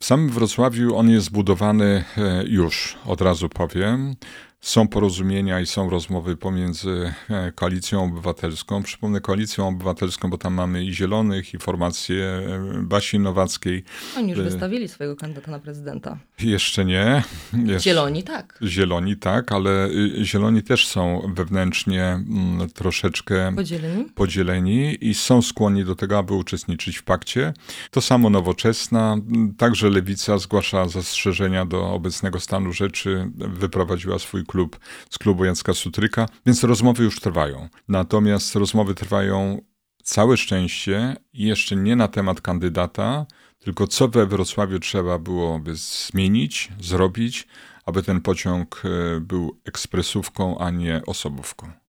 W samym Wrocławiu on jest budowany już, od razu powiem. Są porozumienia i są rozmowy pomiędzy Koalicją Obywatelską. Przypomnę Koalicją Obywatelską, bo tam mamy i Zielonych, i formację Basi Nowackiej. Oni już wystawili swojego kandydata na prezydenta. Jeszcze nie. Zieloni tak. Zieloni tak, ale Zieloni też są wewnętrznie troszeczkę podzieleni i są skłonni do tego, aby uczestniczyć w pakcie. To samo Nowoczesna. Także Lewica zgłasza zastrzeżenia do obecnego stanu rzeczy. Wyprowadziła swój klub z klubu Jacka Sutryka, więc rozmowy już trwają. Natomiast rozmowy trwają całe szczęście i jeszcze nie na temat kandydata, tylko co we Wrocławiu trzeba byłoby zmienić, zrobić, aby ten pociąg był ekspresówką, a nie osobówką.